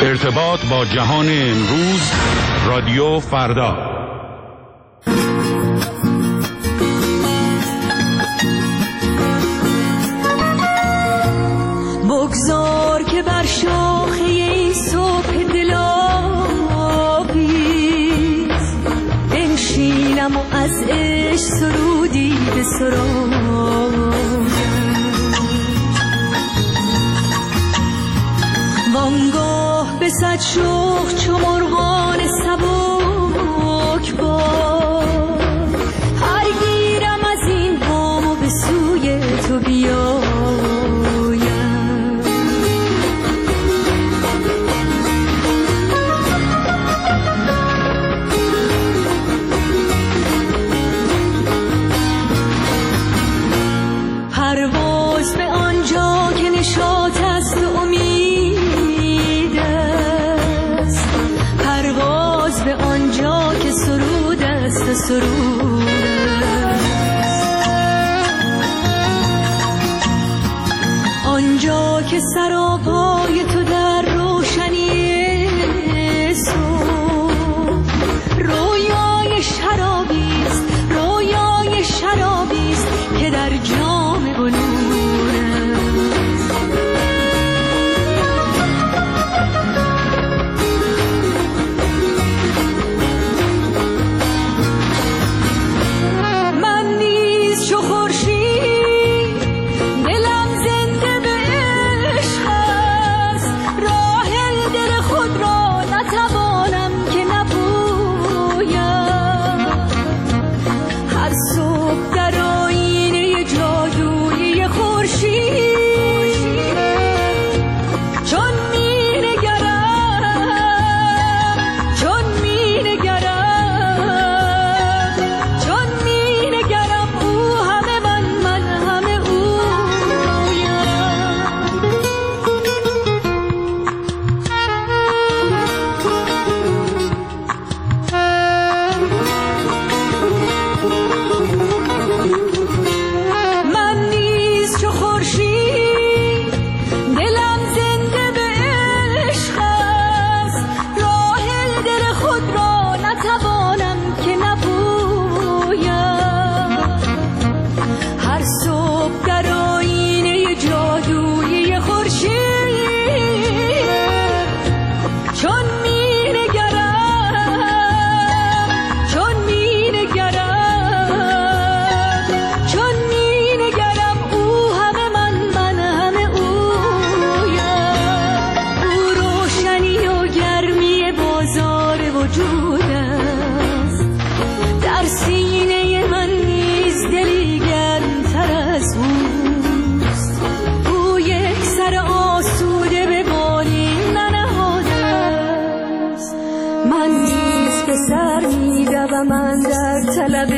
ارتباط با جهان امروز، رادیو فردا. بگذار که بر شاخه این صبح دل‌آویز بنشینم و از عشق سرودی بسرایم، وانگاه به صد شوق چو مرغان سبک بار پر گیرم از این بام و به سوی تو بیایم. پرواز به آنجا که نشاط است و امید است، پرواز به آنجا که سرود است و سرود است، آنجا که سراپای تو در روشنی صبح رویای شرابی است، رویای شرابی است که در جام بلور است. من نیز چو خورشید دلم زنده به عشق است، راه دل خود را نتوانم که نپویم. هر صبح در آینه جادویی خورشید چون می‌نگرم، چون می‌نگرم، چون می‌نگرم او همه من همه اویم. من نیز چو خورشید دلم زنده به عشق است، راه دل خود را نتوانم که نپویم. هر صبح در آینه جادویی خورشید چون می‌نگرم، چون می‌نگرم، چون می‌نگرم او همه من همه اویم. او روشنی و گرمی بازار وجود است، در سینه من نیز دلی گرم‌تر از اوست. او یک سر آسوده به بالین ننهاده است، من نیز به سر می‌روم اندر طلب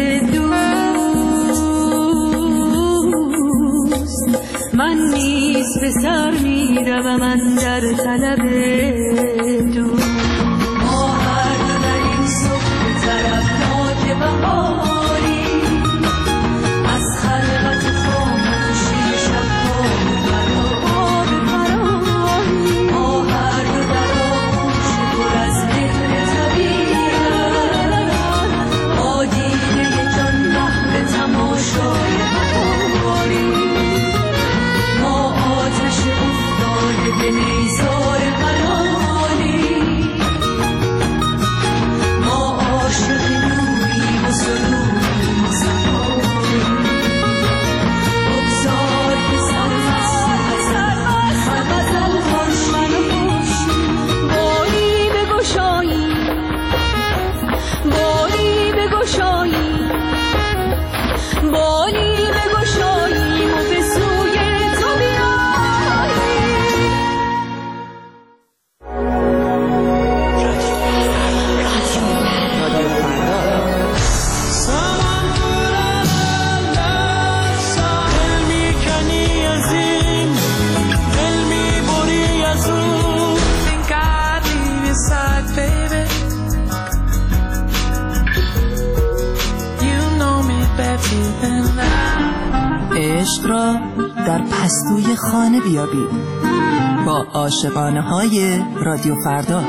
دوست، من نیز به سر می‌روم اندر طلب دوست. ما هر دو در این صبح طرفناک بهاری از خلوت خاموشی شب‌های فراری، ما هر دو در آغوش پر از مهر طبیعت با دیده جان محو تماشای بهاری، ما آتش افتاده به نیزار حلالی، ما عاشق نوریم و سروریم و صفایی. بگذار که سرمست غزل خورشید باری بگشایی، باری بگشایی، باری بگشایی و به سوی تو بیاییم. عشق را در پستوی خانه بیابید. با عاشقانه های رادیو فردا.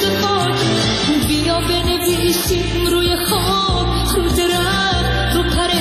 روی خاک رو درخت رو پر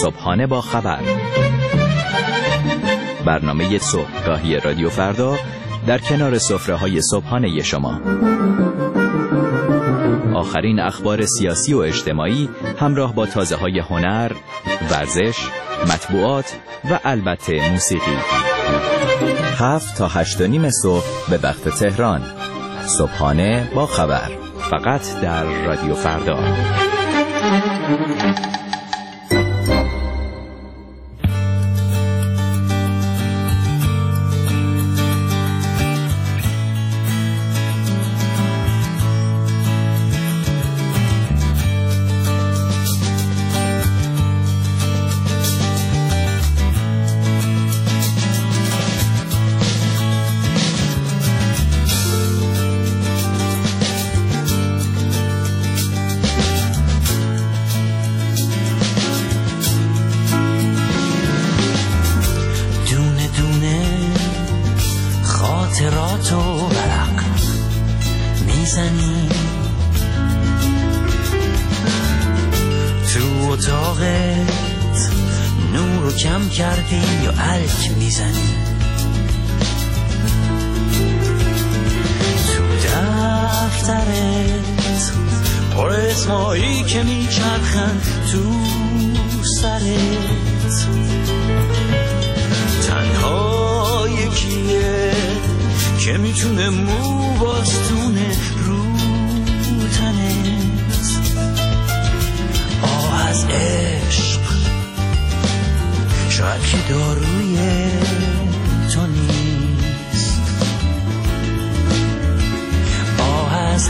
صبحانه با خبر، برنامه صبحگاهی رادیو فردا در کنار سفره‌های صبحانه شما. آخرین اخبار سیاسی و اجتماعی همراه با تازه‌های هنر، ورزش، مطبوعات و البته موسیقی. 7 تا 8:30 صبح به وقت تهران. صبحانه با خبر، فقط در رادیو فردا. خاطراتو برق میزنی تو اتاقت، نورو کم کردی یا الک میزنی تو دفترت، پر اسمایی که میچرخن تو سرت، تنها یکیه که میتونه مو باستونه رو تنت. آه از عشق شاید که داروی تو نیست، آه از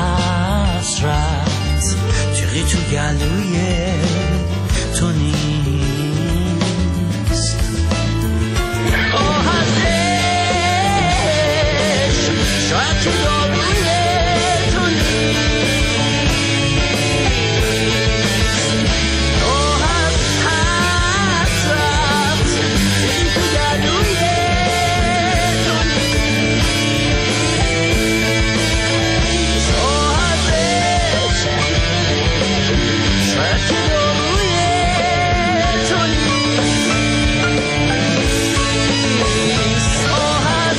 حسرت چقی تو گلوی تو نیست، آه از شاید که داروی تو نیست، آه از حسرت این تو گلوی تو نیست، آه از عشق شاید که داروی تو نیست، آه از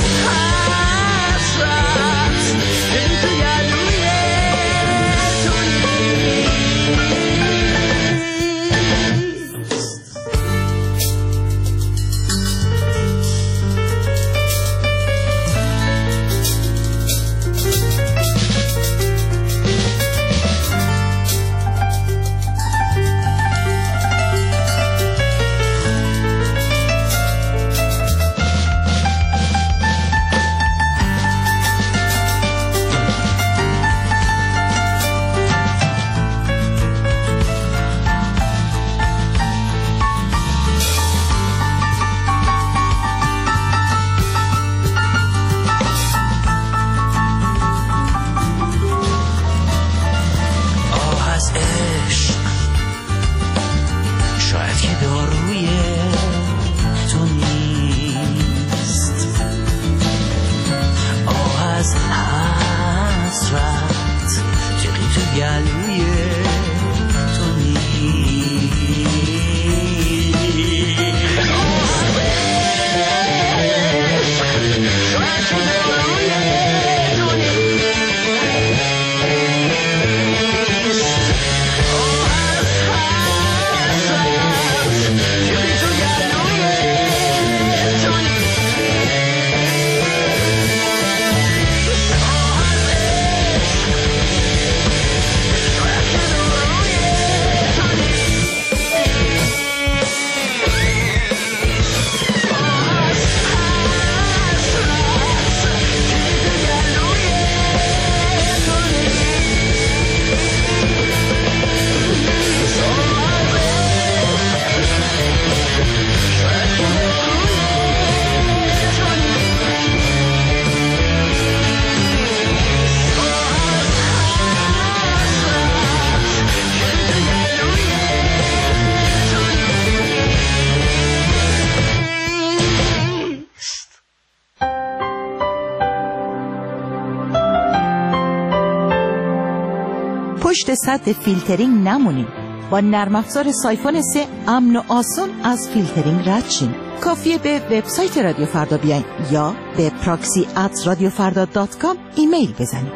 پشت سد فیلترینگ نمونید. با نرم افزار سایفون 3 امن و آسان از فیلترینگ رد شین. کافیه به وبسایت رادیو فردا بیاین یا به proxy@radiofarda.com ایمیل بزنید.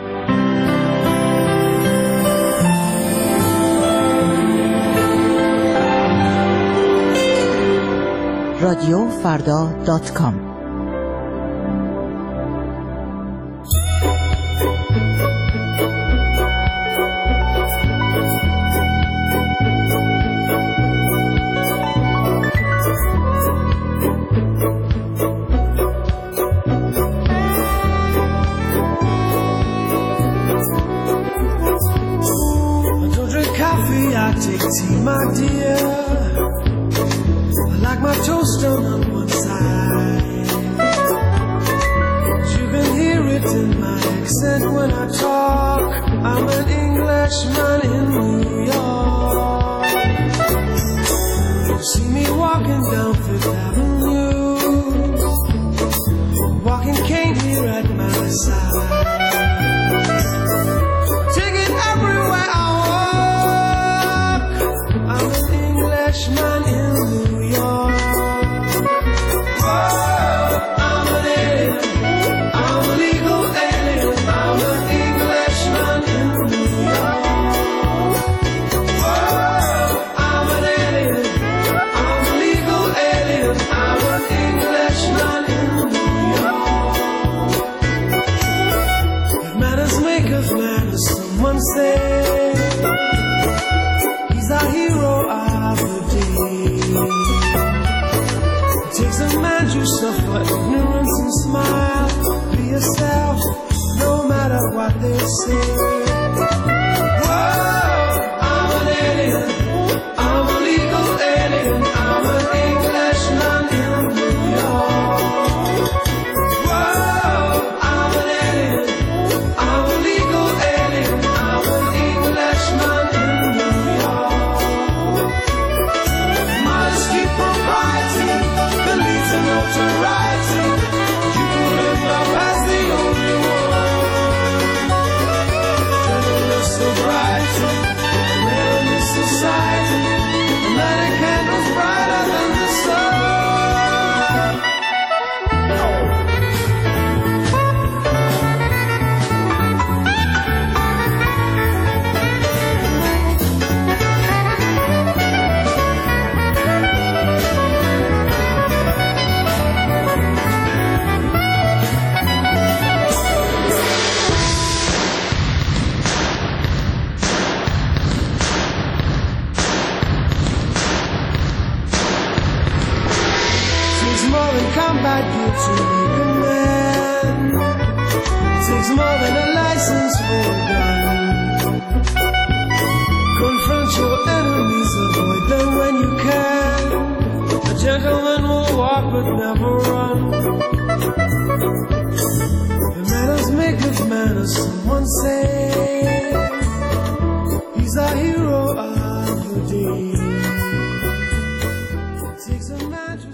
radiofarda.com Take tea, my dear. I like my toast on one side. You can hear it in my accent when I talk. I'm an Englishman in New York. You see me walking down Fifth Avenue, walking cane here at my side. Take it everywhere I I'm an Englishman in New York. Whoa, I'm an alien. I'm a legal alien. I'm an Englishman in New York. Whoa, I'm an alien. I'm a legal alien. I'm an Englishman in New York. If manners make us manners, someone say. The hero of the day. It takes a man to suffer ignorance and smile. Be yourself, no matter what they say. Whoa, I'm an alien. I'm a legal alien. I'm an Englishman in New York. Whoa, I'm an alien. I'm a legal alien. I'm an Englishman in New York. Notoriety, you can live up as the only one. Gentleness, sobriety, man in this society, a lighting candles brighter than the sun. Combat gear to make a man. It takes more than a license for a gun. Confront your enemies, avoid them when you can. A gentleman will walk but never run. The manners make of manners, someone say. He's a hero of the day. It takes a man to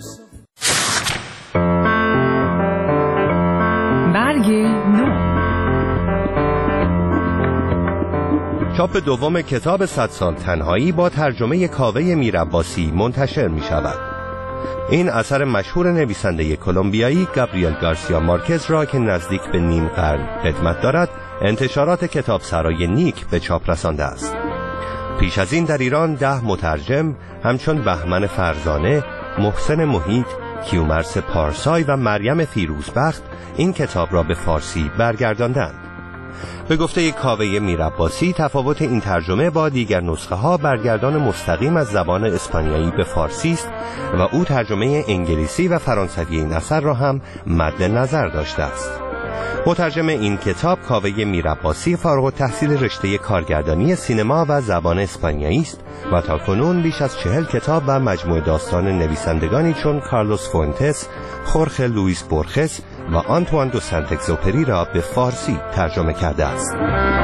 چاپ دوم کتاب 100 سال تنهایی با ترجمه کاوه میرعباسی منتشر می شود. این اثر مشهور نویسنده کلمبیایی گابریل گارسیا مارکز را که نزدیک به نیم قرن خدمت دارد، انتشارات کتابسرای نیک به چاپ رسانده است. پیش از این در ایران 10 مترجم همچون بهمن فرزانه، محسن محیط، کیومرث پارسای و مریم فیروزبخت این کتاب را به فارسی برگرداندند. به گفته کاوه میرعباسی، تفاوت این ترجمه با دیگر نسخه ها برگردان مستقیم از زبان اسپانیایی به فارسی است و او ترجمه انگلیسی و فرانسوی این اثر را هم مد نظر داشته است. مترجم این کتاب کاوه میرعباسی فارغ التحصیل رشته کارگردانی سینما و زبان اسپانیایی است و تاکنون بیش از 40 کتاب و مجموعه داستان نویسندگانی چون کارلوس فوئنتس، خورخه لوئیس بورخس و آنتوان دو سنت اگزوپری را به فارسی ترجمه کرده است.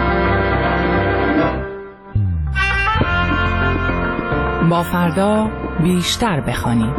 با فردا بیشتر بخوانیم.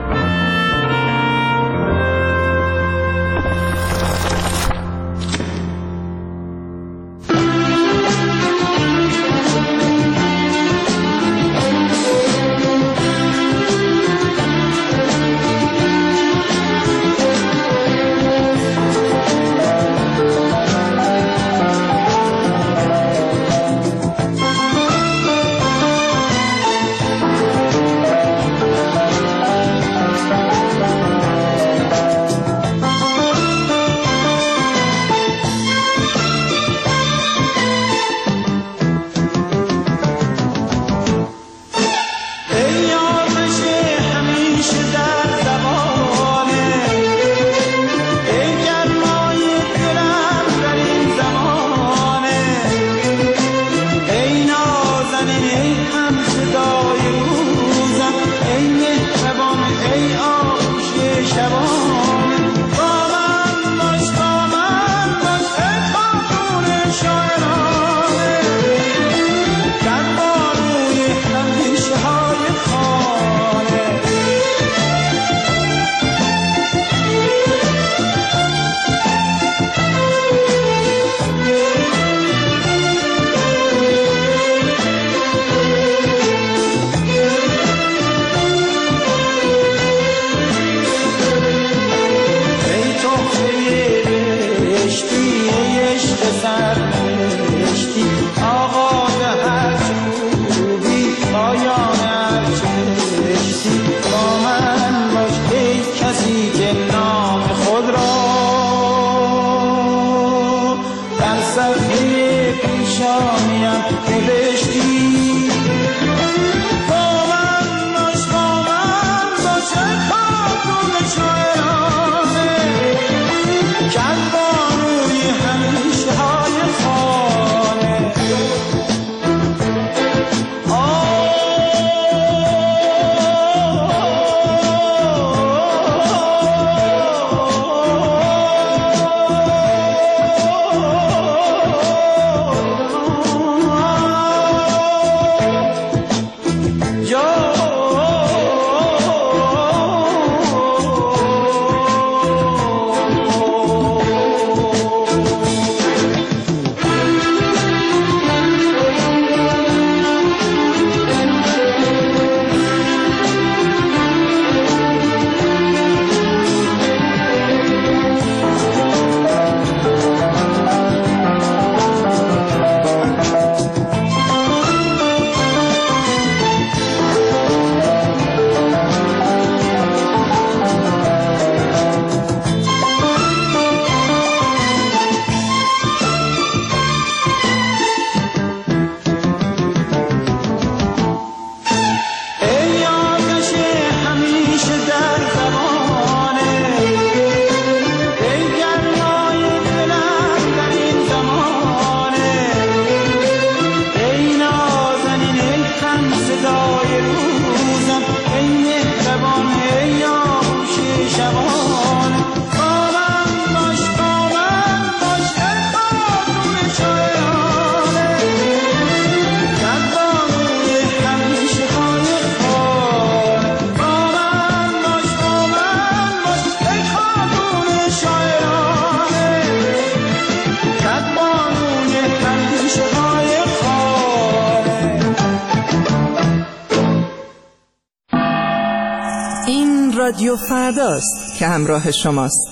سرنوشتی آغاز هر خوبی پایان هر چشتی با من باش ای کسی که نام خود را در صفحه پیشانیم نوشتی رادیو فرداست که همراه شماست.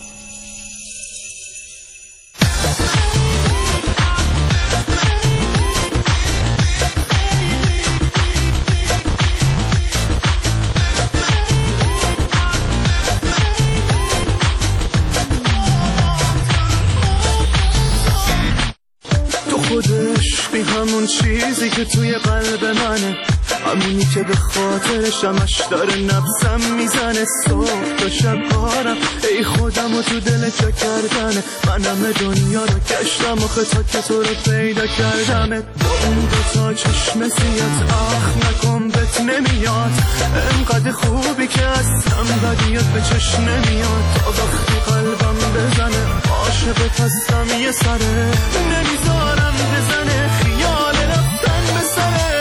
تو خودش بی همون چیزی که توی قلب منه، همونی که به خاطرش همش داره نبضم میزنه. صبح تا شب کارم ای خودم و تو دل چه کردنه، من همه دنیا رو گشتم آخه تا که تو رو پیدا کردمه. اون دوتا چشم سیات آخ نکن بهت نمیاد، انقدر خوبی که اصلا بدیت به چشم نمیاد. تا وقتی قلبم بزنه عاشقت هستم یه سره، نمیذارم بزنه خیال رفتن به سره.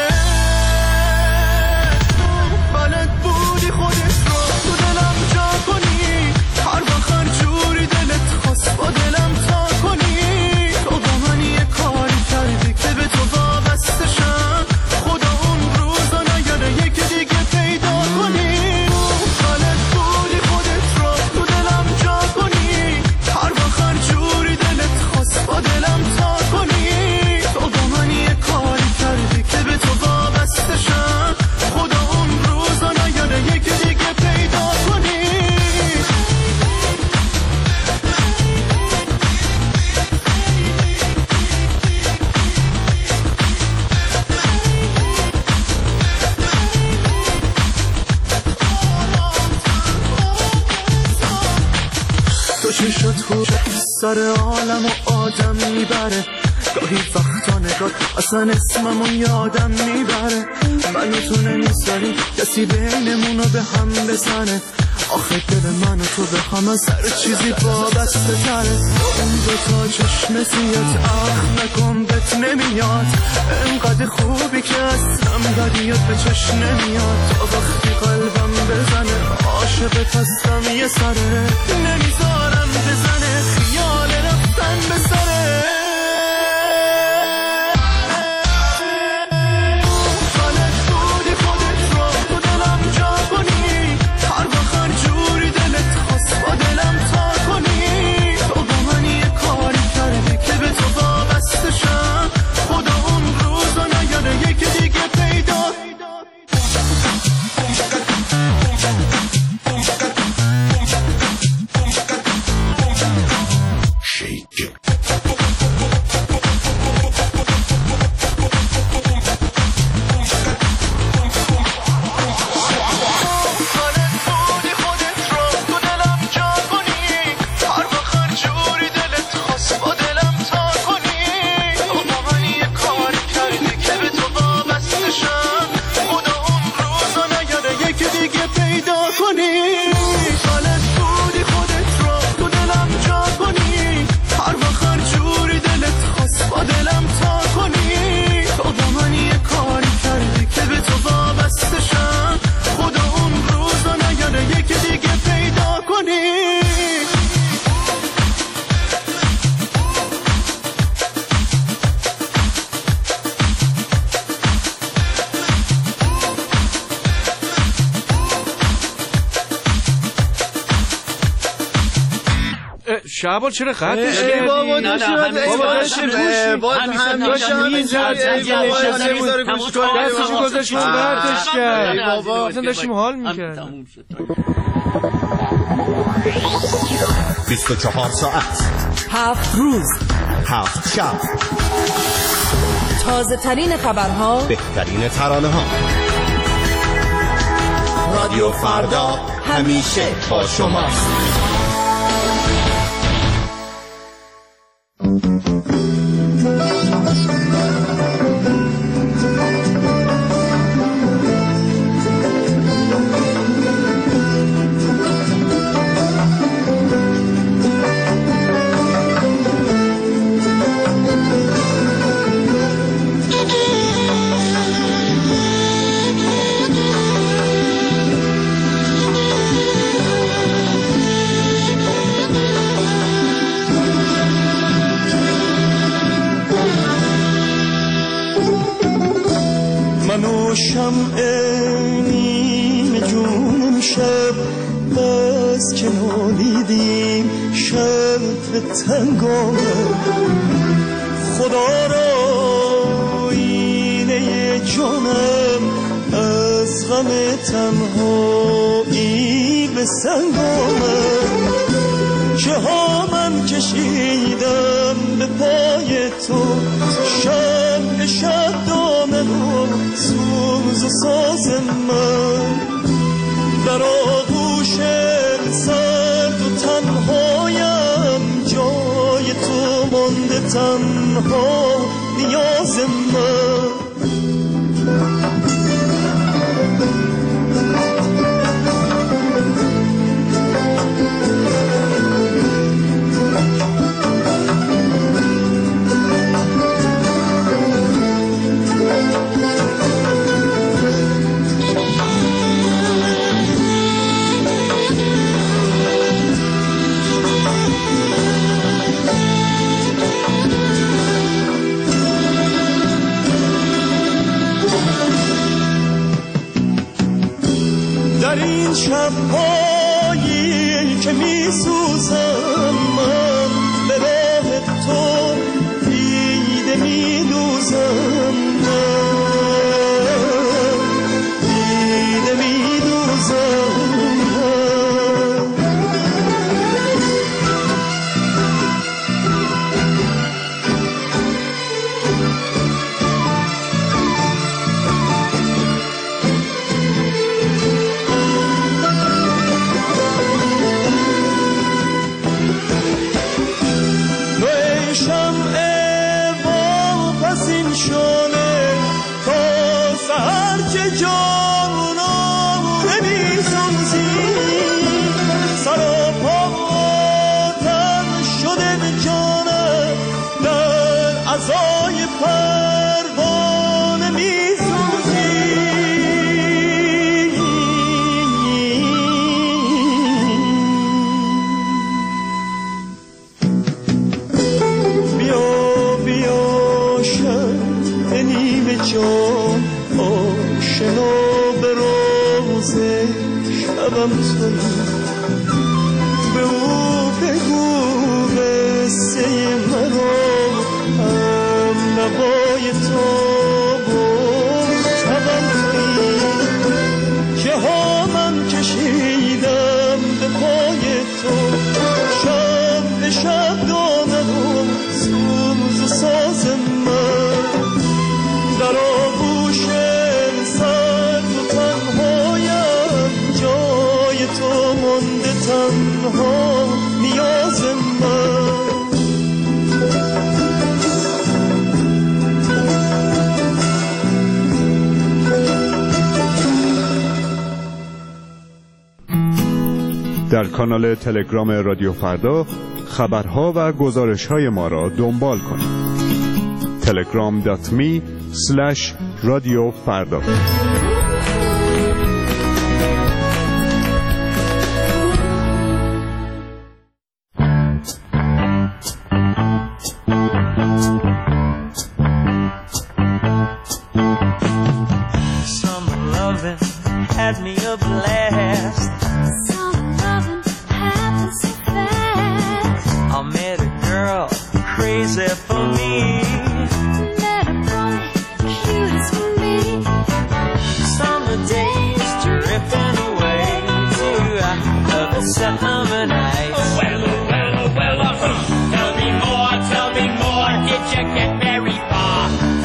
با دلم تا کنی تو با من یه کاری کردی که به تو وابسته شم، خدا اون روزا نیاره یکی دیگه پیدا کنی. حالت بودی خودت رو تو دلم جا کنی، هر وقت هر جوری دلت خواست با دلم تا کنی تو با من یه کاری کردی که به تو وابسته شم، خدا اون روزا نیاره یکی دیگه پیدا کنی. چشات خوش سر عالم و آدم میبره، گاهی وقتا نگات اصلا اسممو یادم میبره. منو تو نمیذاری کسی بینمونو به هم بزنه، آخه دل من و تو به هم از هر چیزی وابسته تره. اون دوتا چشم سیات آخ نکن بهت نمیاد، انقدر خوبی که اصلا بدیات به چشم نمیاد. تا وقتی قلبم بزنه عاشقت هستم یه سره، نمیذارم بزنه خیال رفتن به سره. با دلم تا کنی تو با من یه کاری کردی که به تو شعبان چرا قطعش کردی؟ بابا نه داشت باز هم داشتم اینجا دستشو گذاشت اون قطعش کرد بابا اصلا داشتیم حال میکرد 24 ساعت 7 روز 7 شب تازه ترین خبرها، بهترین ترانه ها. رادیو فردا همیشه با شماست. شمع نیم جونم شب بس که نالیدیم شب تنگانه خدا را اینه جانم از غم تنهایی به سنگانه چه ها من کشیدم به پای تو شب شب دامه و سوز و ساز من در آغوش سرد و تنهایم جای تو مانده تنها نیاز من در این شب‌هایی که می‌سوزم من به راه تو دیده می‌دوزم دیده می‌دوزم به او بگو قصه مرا هم نوای تو شبم تویی که ها من کشیدم به پای تو شب به شب دامه و سوز و ساز من در آغوش سرد و تنهایم جای تو مانده تنها نیاز من در کانال تلگرام رادیو فردا خبرها و گزارش‌های ما را دنبال کنید. telegram.me/رادیو فردا. is there for me? Cute is for me. Summer days drifting away to the summer nights. Oh, well, oh, well, oh, well, tell me more, did you get very far?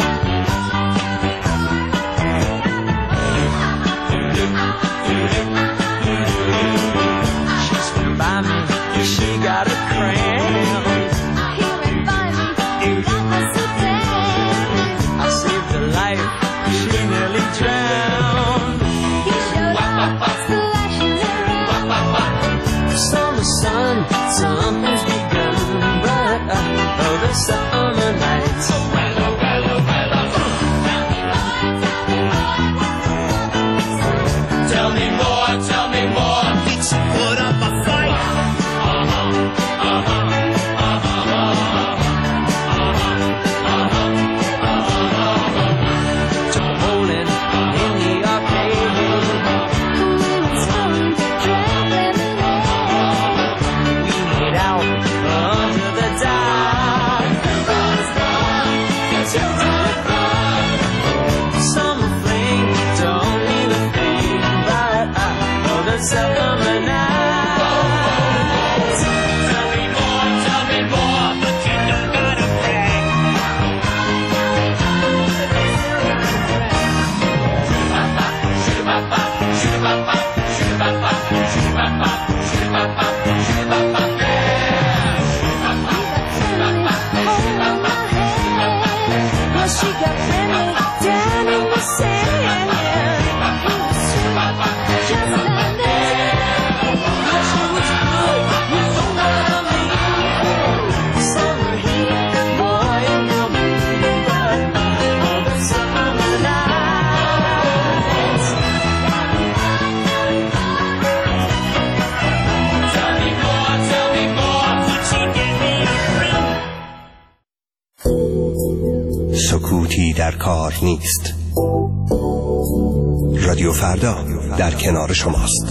She's been by me, she got a cramp. I saved her life, she nearly drowned. He showed up, splashing around. Summer sun, something's begun, but oh, the summer nights. Oh, well, oh, well, oh, well, tell me more, did she put up a fight? Bowling in the arcade. We made out under the dark. Summer flame don't mean a thing, but oh, the summer nights. Tell me more, but you don't gotta brag. She got planted down in the sand. He was sweet, just like that. She was good, you know what I mean. Summer heat, boy, you know me. All the summer nights. Tell me more, did she get me a ring? سکوتی در کار نیست. رادیو فردا در کنار شماست.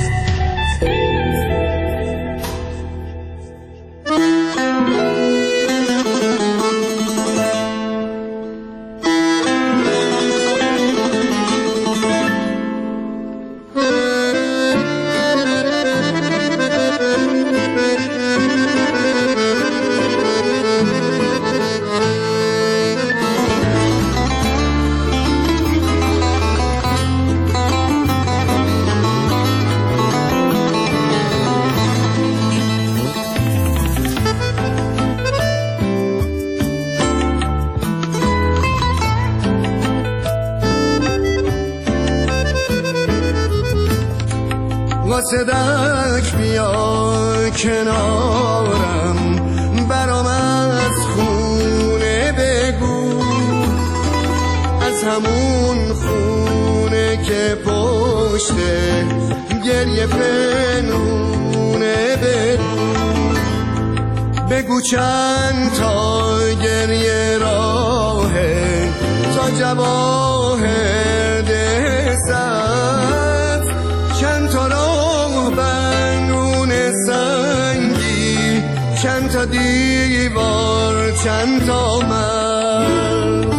قاصدک بیا کنارم، برام از خونه بگو، از همون خونه که پشته گریه پنونه بگو چند تا گریه راهه تا جواهر دستت، چند تا راه بنون سنگی، چند تا دیوار، چند تا من.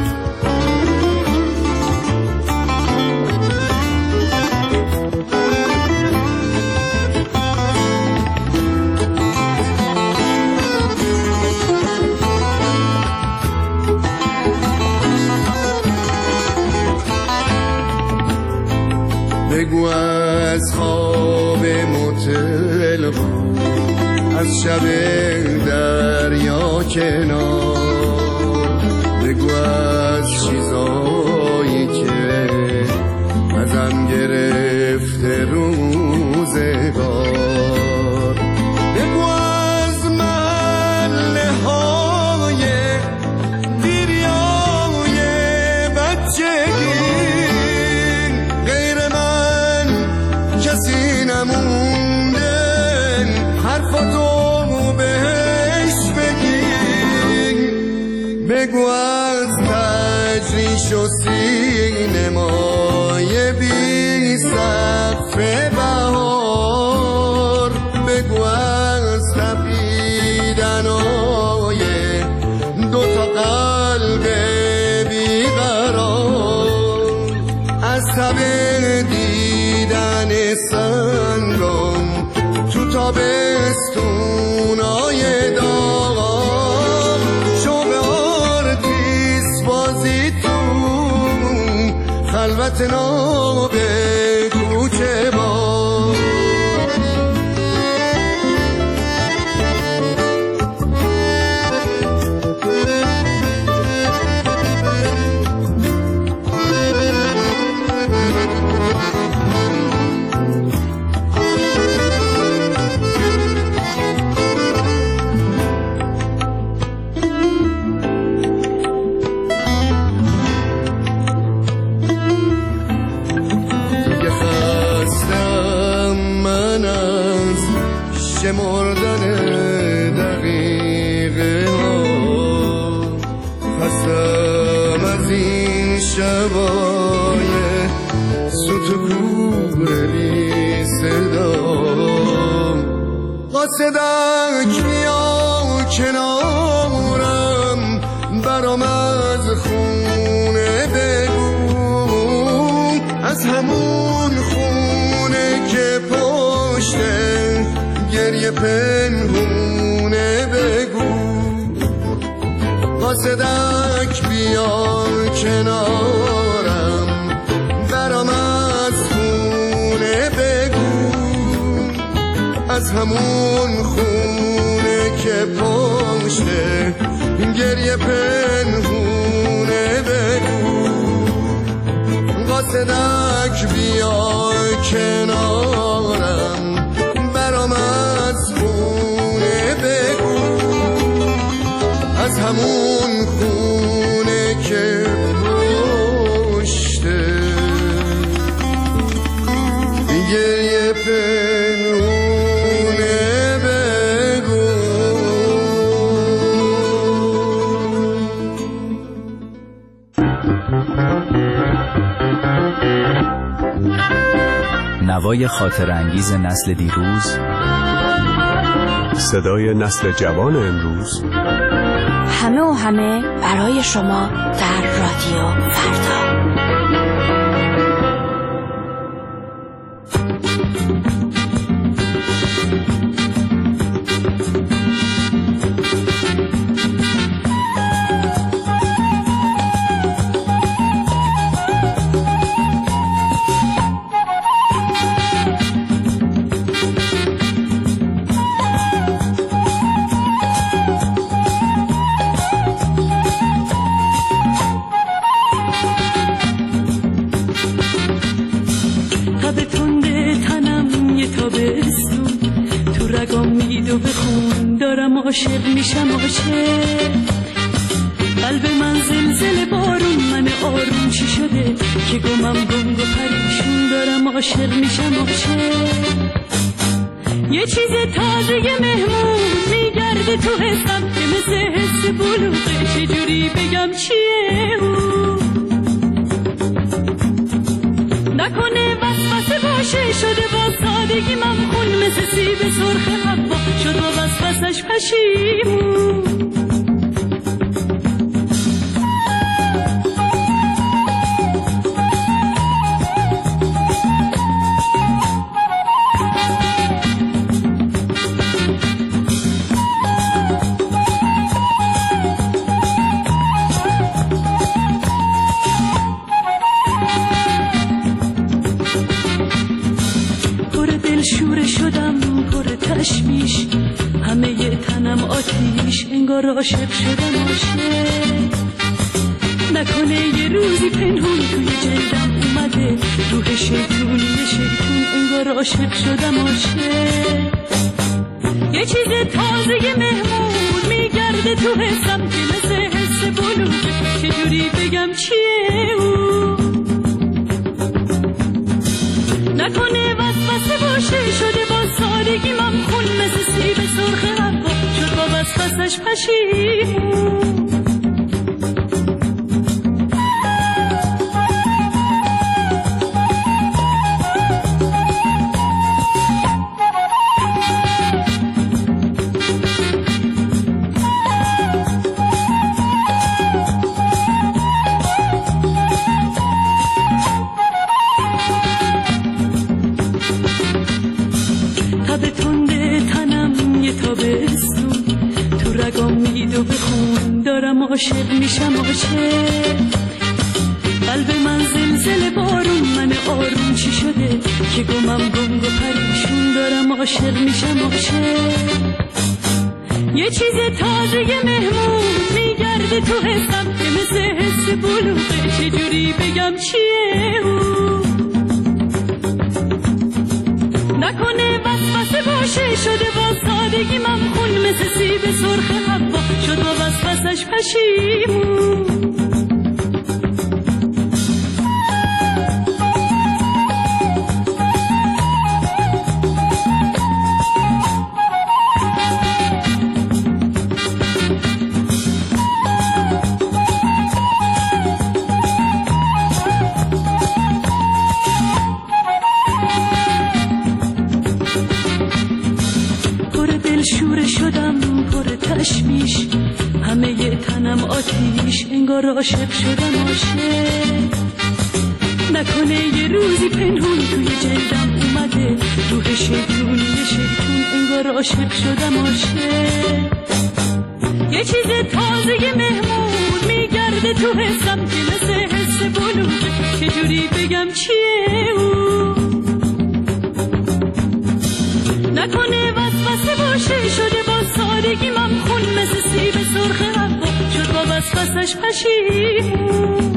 بگو از خواب متل، از شب دریا کنار، بگو از چیزایی که ازم گرفته روزگار، بگو از محله های دیریای بچگی، کسی نمونده حرفاتو بهش بگی، بگو از تجریش و سینمای بی سقف بهار، بگو از تپیدنای فستونای داغ شوق آرتیس بازی تو خلوت ناب کوچه با شمردن دقیقه ها خستم از این شبای سوت و کور بی صدا قاصدک بیا کنارم برام از خونه بگو از همون خونه که پشته گریه پنهونه بگو قاصدک بیا کنارم برام از خونه بگو از همون خونه که پشته گریه پنهونه بگو قاصدک بیا کنارم برام از خونه بگو از همون خونه که پشته گریه پنهونه بگو. نوای خاطر انگیز نسل دیروز، صدای نسل جوان امروز، همه و همه برای شما در رادیو فردا. عاشق میشم عاشق قلب من زلزله بارون من آروم چی شده که گمم گنگ و پریشون دارم عاشق میشم عاشق یه چیز تازه مهمون میگرده تو حسم که مثل حس بلوغه چجوری بگم چیه اون نکنه وسوسه باشه شده با سادگی ممخون مثل سیب سرخ حوا شد با وسوسش پشیمون تشویش همه ی تنم آتیش انگار عاشق شدم عاشق نکنه یه روزی پنهون توی جلدم اومده روح شیطونی شیطون انگار عاشق شدم عاشق یه چیز تازه مهمون میگرده تو حسم که مثل حس بلوغه چجوری بگم چیه اون نکنه وسوسه باشه شده با سادگی ممخون مثل سیب سرخ حوا شد با وسوسش پشیمون و بخون دارم عاشق میشم عاشق. قلب من زلزله بارون من آروم چی شده که گمم گنگ و پریشون دارم عاشق میشم عاشق. یه چیز تازه مهمون میگرده تو حسم که مثل حس بلوغه، چجوری بگم چیه او؟ نکنه وسوسه باشه شده با سادگی ممخون مثل سیب سرخ حوا شد با وسوسش پشیمون. تشویش همه ی تنم آتیش انگار عاشق شدم عاشق. نکنه یه روزی پنهون توی جلدم اومده روح شیطون انگار عاشق شدم عاشق. یه چیز تازه مهمون میگرده تو حسم که مثل حس بلوغه، چجوری بگم چیه او؟ نکنه وسوسه باشه شده با سادگی ممخون مثل سیب سرخ حوا شد با وسوسش پشیمون.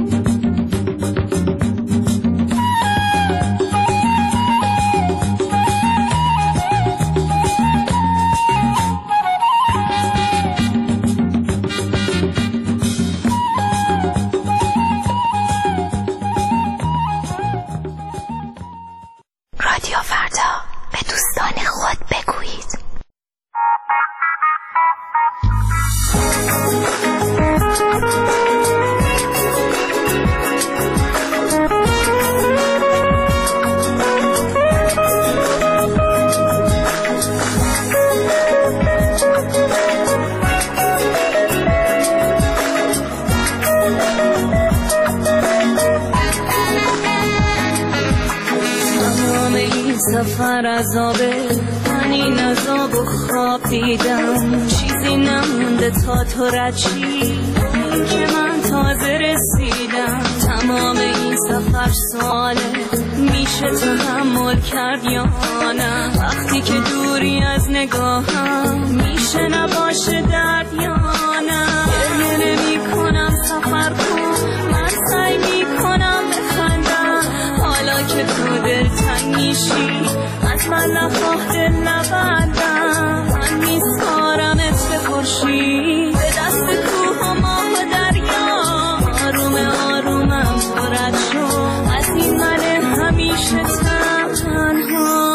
رادیو فردا، به دوستان خود بگویید. سفر عذابه من این عذاب و خواب دیدم، چیزی نمونده تا تو رد شی این که من تازه رسیدم. تمام این سفر ساله میشه تحمل کرد یا نه؟ وقتی که دوری از نگاهم میشه نباشه درد یا نه؟ گریه نمی کنم سفر کن، من سعی میکنم بخندم حالا که تو دلتنگ میشی از من نخواه دل نبندم. من میسپارمت به خورشید، به دست کوه و ماه و دریا، آروم آرومم تو رد شو از این من همیشه تنها.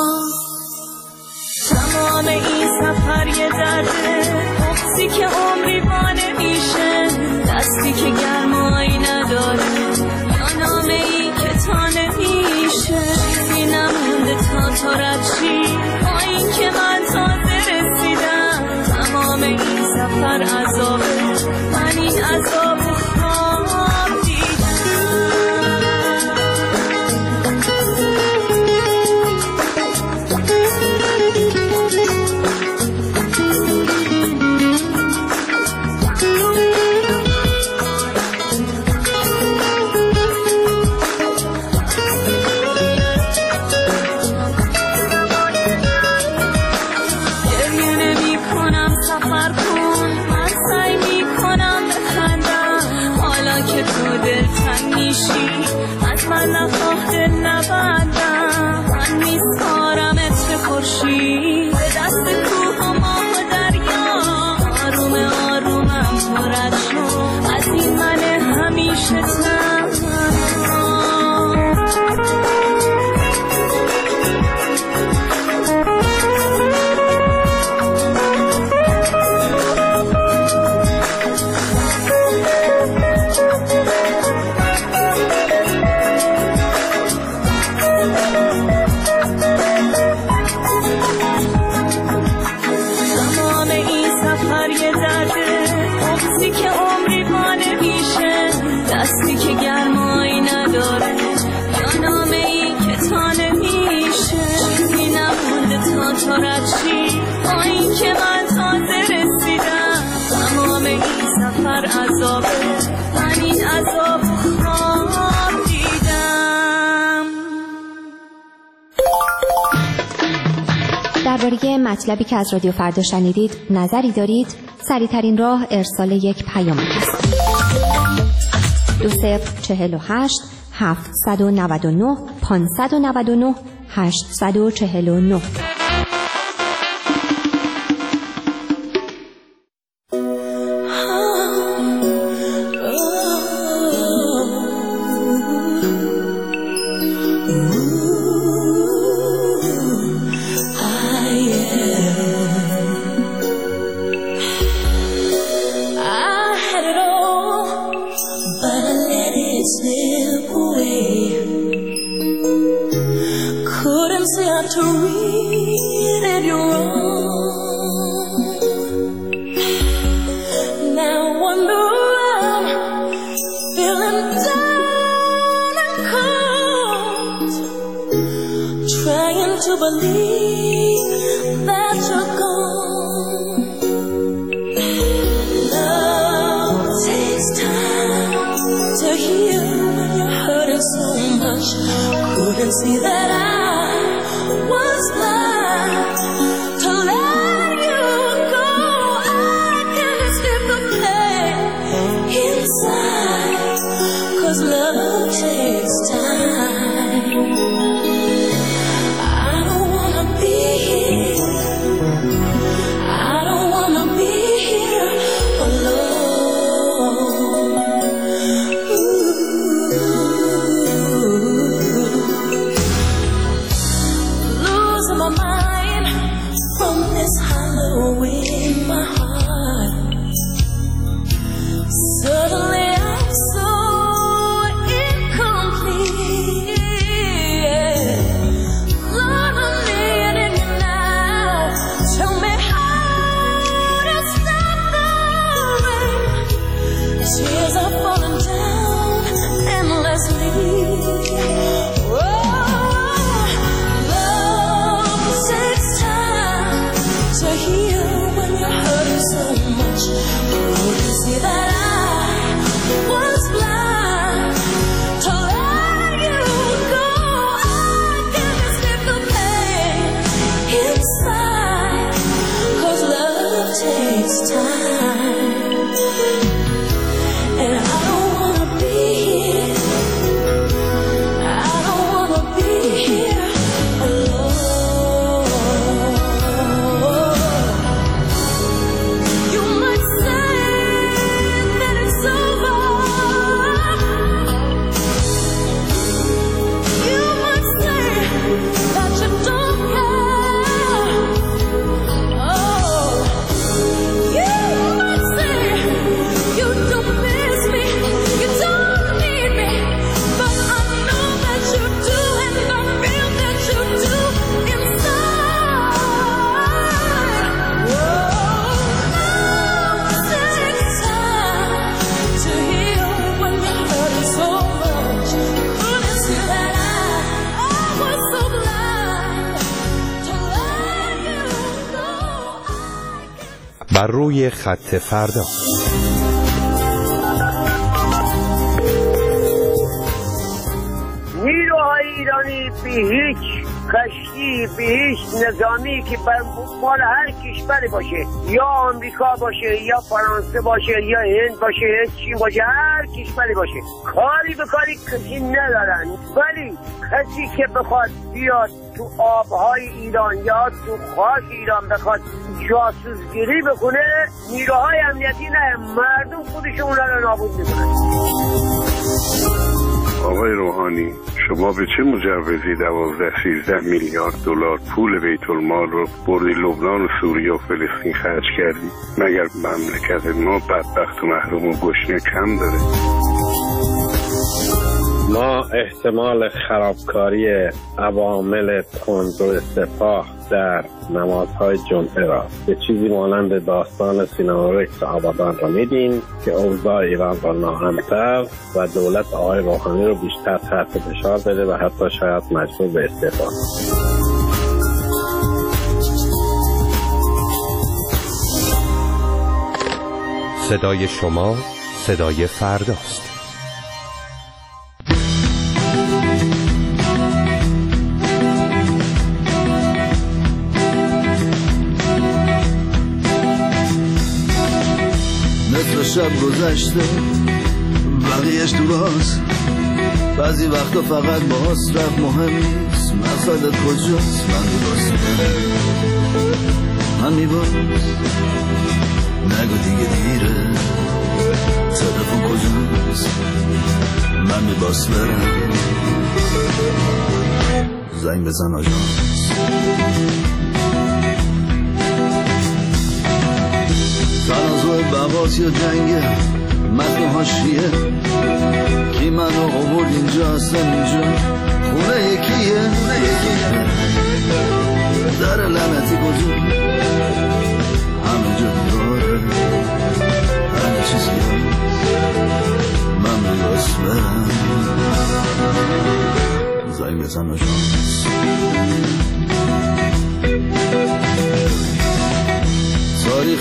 تمام این سفر یه درده، بغضی که عمری با نمیشه، دستی که گرمایی نداره یا نامه ای که تا نمیشه. چیزی نمونده تا تو رد شی با این که من تازه رسیدم. تمام این سفر عذابه من این عذاب خواب دیدم. از من نخواه دل نبندم. من میسپارمت به خورشید، به دست کوه و ماه و دریا، آروم آرومم تو رد شو از این من همیشه تنها. دستی که درباره مطلبی که از رادیو فردا شنیدید نظری دارید؟ سریع‌ترین راه ارسال یک پیام است. 2048 799 599 849. To read it, you're wrong. Now wander around, feeling down and cold, trying to believe that you're gone. Love takes time to heal when you're hurting so much. Couldn't see that was blind to let you go. I can't escape the pain inside, 'cause love takes time. I don't wanna be here, I don't wanna be here alone. Losing my mind from this hollow in my heart. Suddenly I'm so incomplete. Lord, I'm needing you now. Tell me how to stop the rain. Tears are falling down endlessly. To heal when you're hurting so much. Couldn't see that I was blind to let you go. I can't escape the pain inside, 'cause love takes time. And I don't wanna be here, I don't wanna be here alone. بر روی خط فردا. نیروهای ایرانی به هیچ کشتی، به هیچ نظامی که مال هر کشوری باشه، یا آمریکا باشه یا فرانسه باشه یا هند باشه یا چین باشه، هر کشوری باشه، کاری به کاری کسی ندارن. ولی کسی که بخواد بیاد تو آبهای ایران یا تو خاک ایران بخواد جاسوسگیری بکنه، نیروهای امنیتی نه، مردم خودشون اونا رو نابود میکنن. آقای روحانی، شما به چه مجوزی 12-13 میلیارد دلار پول بیت المال رو بردی لبنان و سوریه و فلسطین خرج کردی؟ مگر مملکت ما بدبخت و محروم و گشنه کم داره؟ ما احتمال خرابکاری عوامل تندرو سپاه در نمازهای جمعه را به چیزی مانند داستان سینما رکس آبادان را میدیم که اوضاع ایران را ناامن‌تر و دولت آقای روحانی رو بیشتر تحت فشار بده و حتی شاید مجبور به استعفا. صدای شما صدای فرداست. نصف شب گذشته بقیهش تو راست، بعضی وقتا فقط باهاست رفت مهم نیست، مقصدت کجاست؟ من میباس من میباس نگو دیگه دیره، تلفن کجاست؟ من میباس برم زنگ بزن آژانس. تنازع بغات یا جنگه متن حاشیه، کی منو آورد اینجا اصلا اینجا خونه یکیه، در لعنتی کجا همه جا داره همه چیزی من میباس برم زنگ بزن آژانس. تاریخ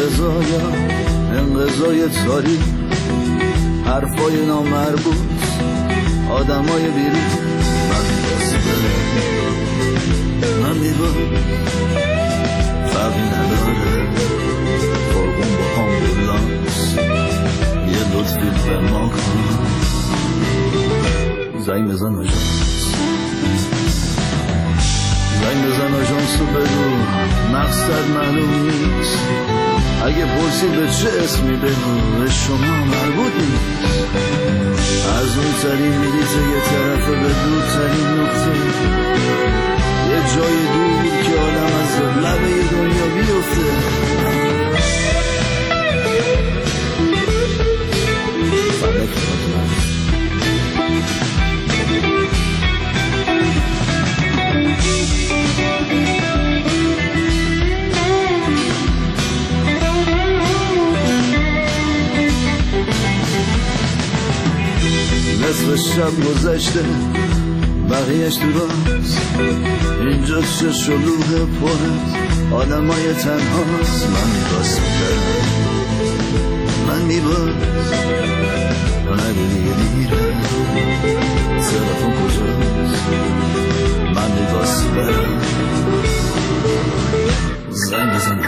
انقضای تاریخ، حرفای نامربوط، آدمای بیرون، من میباس برم من میباس فرقی نداره، فرقون با آمبولانس، یه لطفی به ما کن زنگ بزن آژانس. زنگ بزن آژانس رو بگو مقصد معلوم نیست، اگه پرسید به چه اسمی بگو به شما مربوط نیست، از اون ترین میریزه یه طرفه به دور ترین نقطه، یه جای دور که آدم از لبه دنیا بیفته. نصف شب گذشته بقیهش تو راست، اینجا چه شلوغ پره آدمای تنهاست، من میباس برم من میباس نگو دیگه دیره، تلفن کجاست؟ من میباس برم زنگ بزن